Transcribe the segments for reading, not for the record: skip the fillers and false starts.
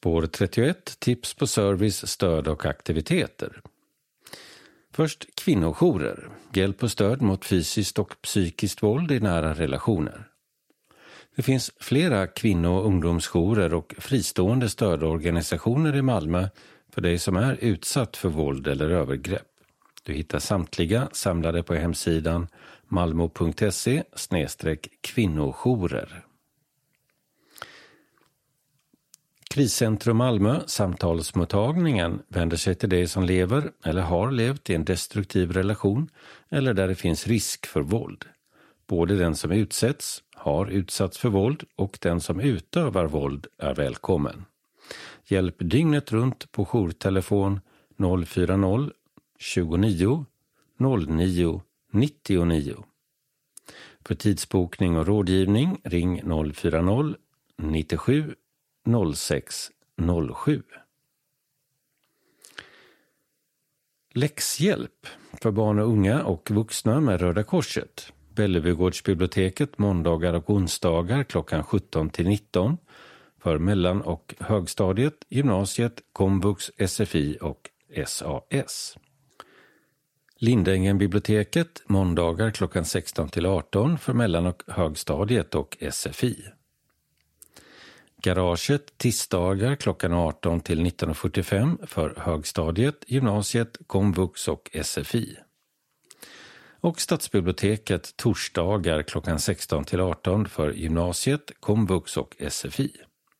Spår 31, tips på service, stöd och aktiviteter. Först kvinnojourer, hjälp och stöd mot fysiskt och psykiskt våld i nära relationer. Det finns flera kvinno- och ungdomsjourer och fristående stödorganisationer i Malmö för dig som är utsatt för våld eller övergrepp. Du hittar samtliga samlade på hemsidan malmo.se/kvinnojourer. Kriscentrum Malmö, samtalsmottagningen, vänder sig till dig som lever eller har levt i en destruktiv relation eller där det finns risk för våld. Både den som utsätts, har utsatts för våld och den som utövar våld är välkommen. Hjälp dygnet runt på jourtelefon 040 29 09 99. För tidsbokning och rådgivning ring 040 97 06 07. Läxhjälp för barn och unga och vuxna med Röda Korset. Bellevugårdsbiblioteket måndagar och onsdagar klockan 17-19 för mellan- och högstadiet, gymnasiet, komvux, SFI och SAS. Lindängen-biblioteket måndagar klockan 16-18 för mellan- och högstadiet och SFI. Garaget tisdagar klockan 18-19:45 för högstadiet, gymnasiet, komvux och SFI. Och Stadsbiblioteket torsdagar klockan 16-18 för gymnasiet, komvux och SFI.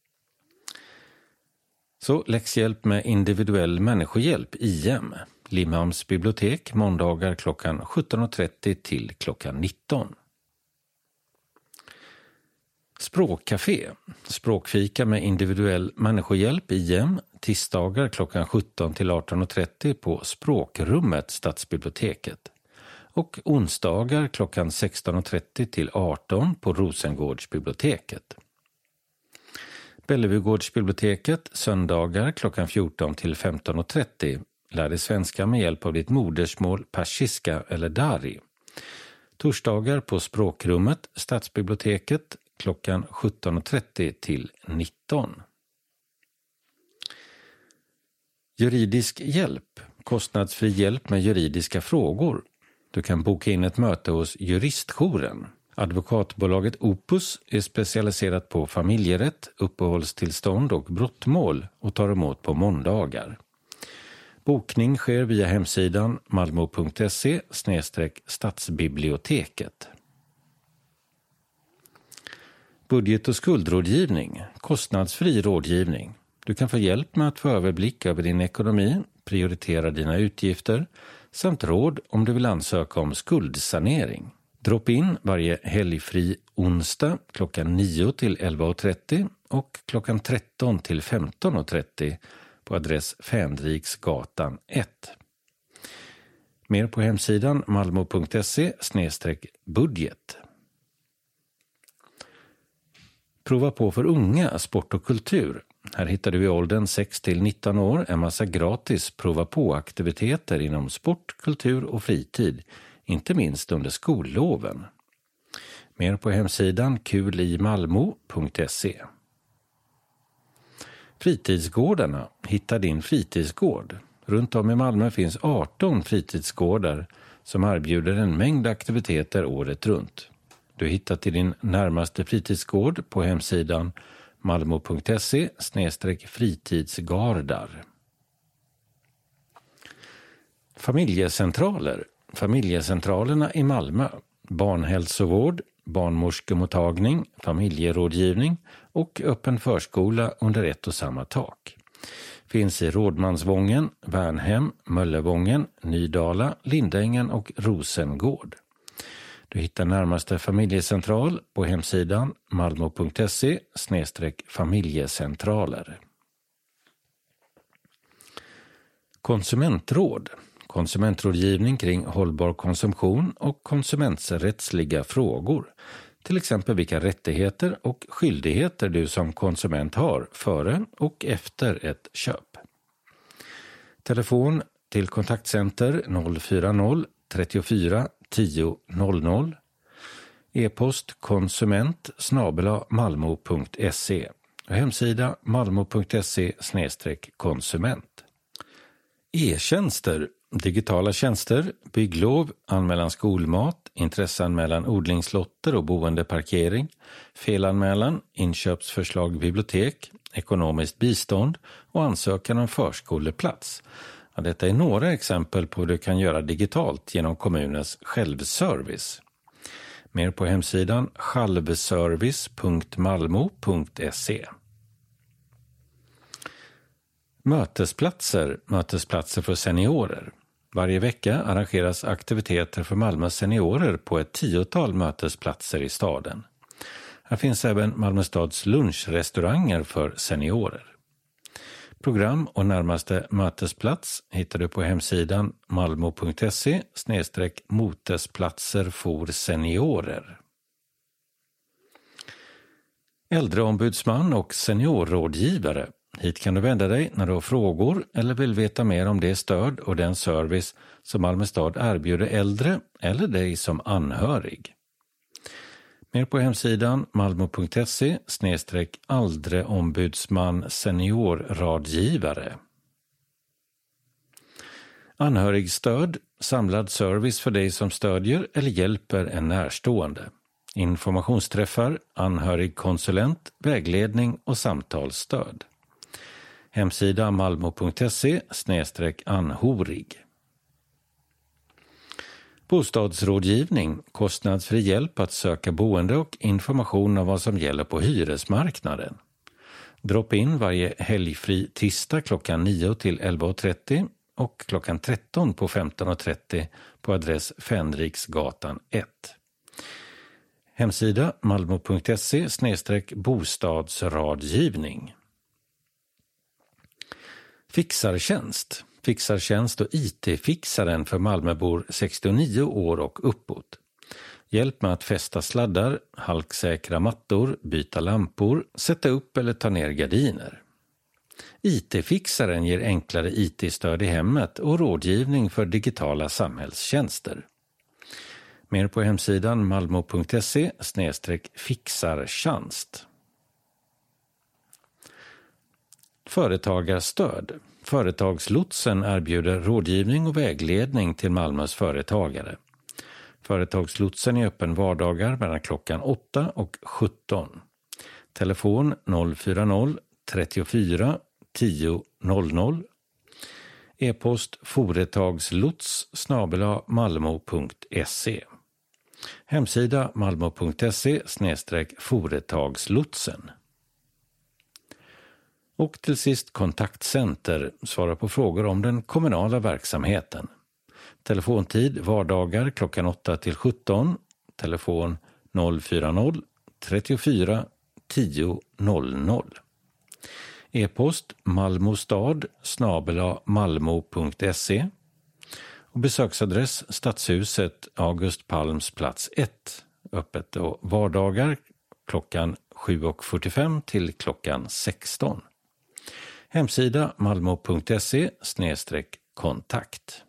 Så läxhjälp med individuell människohjälp, IM. Limhamns bibliotek måndagar klockan 17:30 till klockan 19. Språkcafé, språkfika med individuell människohjälp, IM, tisdagar klockan 17-18:30 på Språkrummet, Stadsbiblioteket. Och onsdagar klockan 16:30 till 18 på Rosengårdsbiblioteket. Bellevugårdsbiblioteket söndagar klockan 14-15:30. Lär dig svenska med hjälp av ditt modersmål, persiska eller dari. Torsdagar på Språkrummet, Stadsbiblioteket klockan 17:30 till 19. Juridisk hjälp, kostnadsfri hjälp med juridiska frågor. Du kan boka in ett möte hos Juristjouren. Advokatbolaget Opus är specialiserat på familjerätt, uppehållstillstånd och brottmål och tar emot på måndagar. Bokning sker via hemsidan malmo.se/stadsbiblioteket. Budget- och skuldrådgivning, kostnadsfri rådgivning. Du kan få hjälp med att få överblick över din ekonomi, prioritera dina utgifter samt råd om du vill ansöka om skuldsanering. Drop in varje helgfri onsdag klockan 9-11:30 och klockan 13-15:30 på adress Fänriksgatan 1. Mer på hemsidan malmo.se/budget. Prova på för unga, sport och kultur. Här hittar du i åldern 6-19 år en massa gratis prova på-aktiviteter inom sport, kultur och fritid, inte minst under skolloven. Mer på hemsidan kulimalmo.se. Fritidsgårdarna, hitta din fritidsgård. Runt om i Malmö finns 18 fritidsgårdar som erbjuder en mängd aktiviteter året runt. Du hittar till din närmaste fritidsgård på hemsidan malmo.se/fritidsgardar. Familjecentraler. Familjecentralerna i Malmö. Barnhälsovård, barnmorskemottagning, familjerådgivning och öppen förskola under ett och samma tak. Finns i Rådmansvången, Värnhem, Möllevången, Nydala, Lindängen och Rosengård. Du hittar närmaste familjecentral på hemsidan malmo.se/familjecentraler. Konsumentråd. Konsumentrådgivning kring hållbar konsumtion och konsumenträttsliga frågor. Till exempel vilka rättigheter och skyldigheter du som konsument har före och efter ett köp. Telefon till kontaktcenter 040 34 10 00. E-post konsument@malmo.se Hemsida malmo.se/konsument. E-tjänster, digitala tjänster, bygglov, anmälan skolmat, intresseanmälan odlingslotter och boendeparkering, felanmälan, inköpsförslag bibliotek, ekonomiskt bistånd och ansökan om förskoleplats. Ja, detta är några exempel på hur du kan göra digitalt genom kommunens självservice. Mer på hemsidan självservice.malmo.se. Mötesplatser för seniorer. Varje vecka arrangeras aktiviteter för Malmös seniorer på ett 10-tal mötesplatser i staden. Här finns även Malmö stads lunchrestauranger för seniorer. Program och närmaste mötesplats hittar du på hemsidan malmo.se/motesplatser för seniorer. Äldreombudsman och seniorrådgivare. Hit kan du vända dig när du har frågor eller vill veta mer om det stöd och den service som Malmö stad erbjuder äldre eller dig som anhörig. Mer på hemsidan malmo.se/äldreombudsman seniorrådgivare. Anhörigstöd, samlad service för dig som stödjer eller hjälper en närstående. Informationsträffar, anhörigkonsulent, vägledning och samtalsstöd. Hemsida malmo.se/anhorig. Bostadsrådgivning, kostnadsfri hjälp att söka boende och information om vad som gäller på hyresmarknaden. Drop in varje helgfri tisdag klockan 9 till 11.30 och klockan 13 på 15.30 på adress Fänriksgatan 1. Hemsida malmo.se/bostadsrådgivning. Fixartjänst. Fixartjänst och IT-fixaren för Malmöbor 69 år och uppåt. Hjälp med att fästa sladdar, halksäkra mattor, byta lampor, sätta upp eller ta ner gardiner. IT-fixaren ger enklare IT-stöd i hemmet och rådgivning för digitala samhällstjänster. Mer på hemsidan malmo.se/fixartjänst. Företagarstöd. Företagslotsen erbjuder rådgivning och vägledning till Malmös företagare. Företagslotsen är öppen vardagar mellan klockan 8 och 17. Telefon 040 34 10 00. E-post företagslots@malmo.se. Hemsida malmo.se/företagslotsen. Och till sist kontaktcenter, svara på frågor om den kommunala verksamheten. Telefontid vardagar klockan 8 till 17, telefon 040 34 10 00. E-post malmostad@malmo.se och besöksadress Stadshuset August Palms plats 1, öppet då vardagar klockan 7.45 till klockan 16. Hemsida malmo.se/kontakt.